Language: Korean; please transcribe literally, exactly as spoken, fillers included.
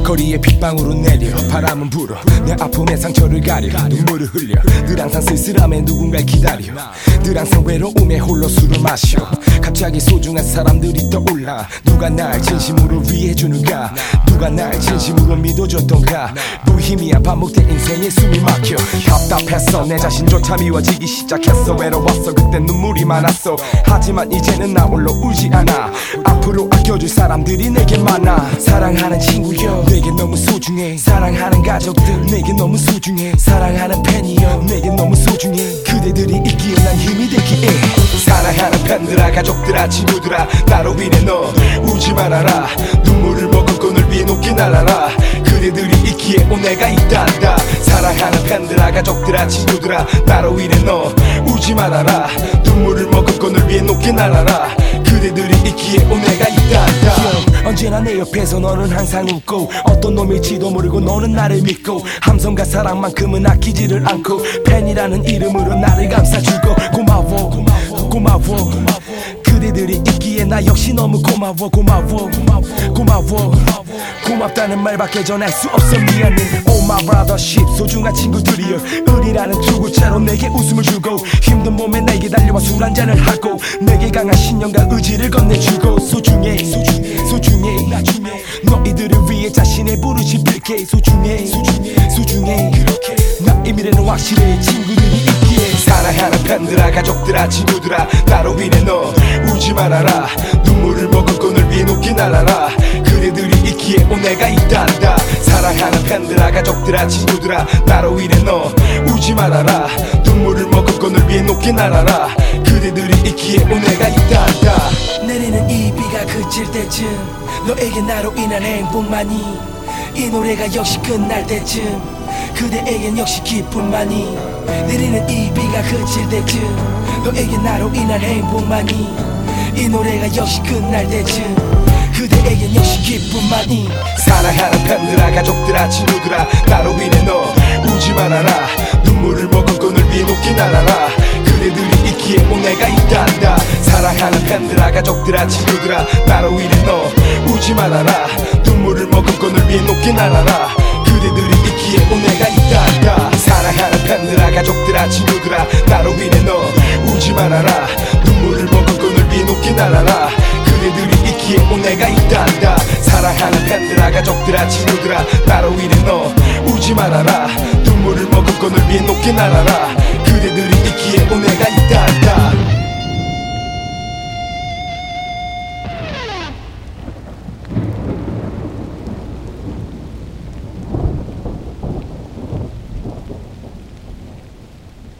거리에 빗방울은 내려 바람은 불어 내 아픔의 상처를 가려 눈물을 흘려 늘 항상 쓸쓸함에 누군가를 기다려 늘 항상 외로움에 홀로 술을 마셔 갑자기 소중한 사람들이 떠올라 누가 날 진심으로 위해주는가 누가 날 진심으로 믿어줬던가 무의미한 반복된 인생에 숨이 막혀 답답했어 내 자신조차 미워지기 시작했어 외로웠어 그때 눈물이 많았어 하지만 이제는 나 홀로 울지 않아 앞으로 아껴줄 사람들이 내게 많아 사랑하는 친구여 내게 너무 소중해 사랑하는 가족들 내게 너무 소중해 사랑하는 팬이여 내게 너무 소중해 그대들이 있기에 난 힘이 되기에 사랑하는 팬들아 가족들아 친구들아 나로 인해 너 울지 말아라 눈물을 머금고 늘 위에 높게 날아라 그대들이 있기에 오 내가 있단다 사랑하는 팬들아 가족들아 친구들아 나로 인해 너 울지 말아라 눈물을 머금고 늘 위에 높게 날아라 그대들이 있기에 오 내가 있단다 언제나 내 옆에서 너는 항상 웃고 어떤 놈일지도 모르고 너는 나를 믿고 함성과 사랑만큼은 아끼지를 않고 팬이라는 이름으로 나를 감싸주고 고마워 고마워 고마워 그대들이 있기에 나 역시 너무 고마워 고마워 고마워 고맙다는 말밖에 전할 수 없어 미안해 Oh my brothership 소중한 친구들이여 의리라는 투구차로 내게 웃음을 주고 힘든 몸에 내게 달려와 술 한잔을 하고 내게 강한 신념과 의지를 건네주고 소중해 소중해 소중해 너희들을 위해 자신의 부르심 빌게 소중해 소중해 소중해 그렇게 나의 미래는 확실해 친구들이 있기에 사랑하는 팬들아 가족들아 친구들아 나로 인해 너 울지 말아라 눈물을 머금고 늘 위에 높게 날아라 그대들이 있기에 오 내가 있단다 사랑하는 팬들아 가족들아 친구들아 나로 인해 너 울지 말아라 눈물을 머금고 늘 위에 높게 날아라 그대들이 있기에 오 내가 있단다 내리는 이 비가 그칠 때쯤 너에게 나로 인한 행복만이 이 노래가 역시 끝날 때쯤 그대에겐 역시 기쁨만이 내리는 이 비가 그칠 때쯤 너에게 나로 인한 행복만이 이 노래가 역시 끝날 때쯤 그대에겐 역시 기쁨만이 사랑하는 팬들아 가족들아 친구들아 나로 인해 너 울지 말아라 눈물을 머금고 늘 위에 높게 날아라 그대들이 있기에 오 내가 있단다 사랑하는 팬들아 가족들아 친구들아 나로 인해 너 울지 말아라 눈물을 머금고 늘 위에 높게 날아라 그대들이 있기에 오 내가 있단다 사랑하는 팬들아 가족들아 친구들아 나로 인해 너 울지 말아라 눈물을 머금고 늘 위에 높게 날아라 그대들이 있기에 오 내가 있단다 사랑하는 팬들아 가족들아 친구들아 나로 인해 너 울지 말아라 눈물을 머금고 늘 위에 높게 날아라 그대들이 있기에 오 내가 있단다